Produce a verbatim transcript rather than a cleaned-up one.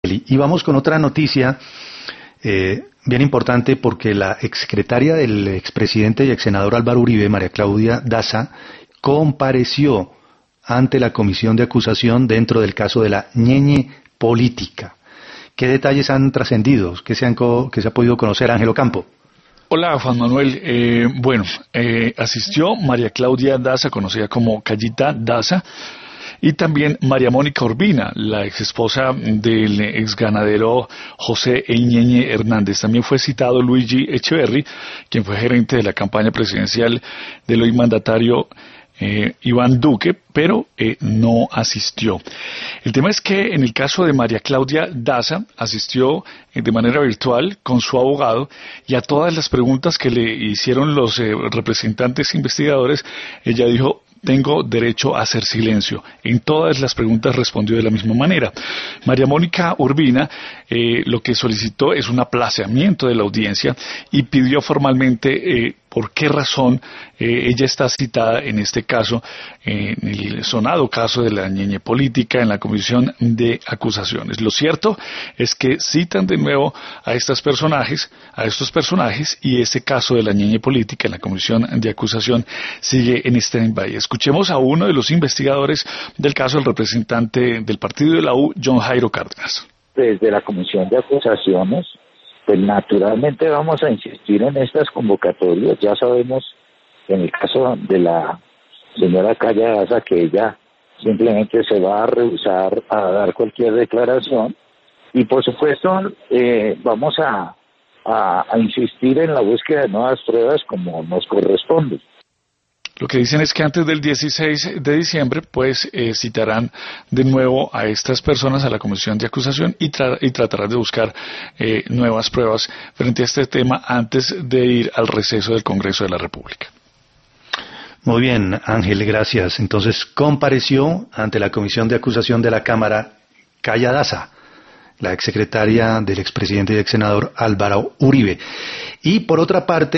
Y vamos con otra noticia eh, bien importante, porque la exsecretaria del expresidente y exsenador Álvaro Uribe, María Claudia Daza, compareció ante la comisión de acusación dentro del caso de la ñeñe política. ¿Qué detalles han trascendido? ¿Qué se, han co- qué se ha podido conocer, Ángel Ocampo? Hola, Juan Manuel. Eh, bueno, eh, asistió María Claudia Daza, conocida como Callita Daza, y también María Mónica Urbina, la ex esposa del ex ganadero José Ñeñe Hernández. También fue citado Luigi Echeverry, quien fue gerente de la campaña presidencial del hoy mandatario Eh, Iván Duque, pero eh, no asistió. El tema es que en el caso de María Claudia Daza asistió eh, de manera virtual con su abogado, y a todas las preguntas que le hicieron los eh, representantes investigadores, ella dijo: tengo derecho a hacer silencio. En todas las preguntas respondió de la misma manera. María Mónica Urbina eh, lo que solicitó es un aplazamiento de la audiencia y pidió formalmente eh, por qué razón eh, ella está citada en este caso, eh, en el sonado caso de la ñeñe política, en la comisión de acusaciones. Lo cierto es que citan de nuevo a estos personajes, a estos personajes, y ese caso de la ñeñe política en la comisión de acusación sigue en stand-by. Escuchemos a uno de los investigadores del caso, el representante del partido de la U, John Jairo Cárdenas. Desde la comisión de acusaciones, pues naturalmente vamos a insistir en estas convocatorias. Ya sabemos que en el caso de la señora Calla Daza, que ella simplemente se va a rehusar a dar cualquier declaración, y por supuesto eh, vamos a, a, a insistir en la búsqueda de nuevas pruebas como nos corresponde. Lo que dicen es que antes del dieciséis de diciembre, pues, eh, citarán de nuevo a estas personas a la comisión de acusación y, tra- y tratarán de buscar eh, nuevas pruebas frente a este tema antes de ir al receso del Congreso de la República. Muy bien, Ángel, gracias. Entonces, compareció ante la comisión de acusación de la Cámara Calla Daza, la exsecretaria del expresidente y exsenador Álvaro Uribe. Y por otra parte,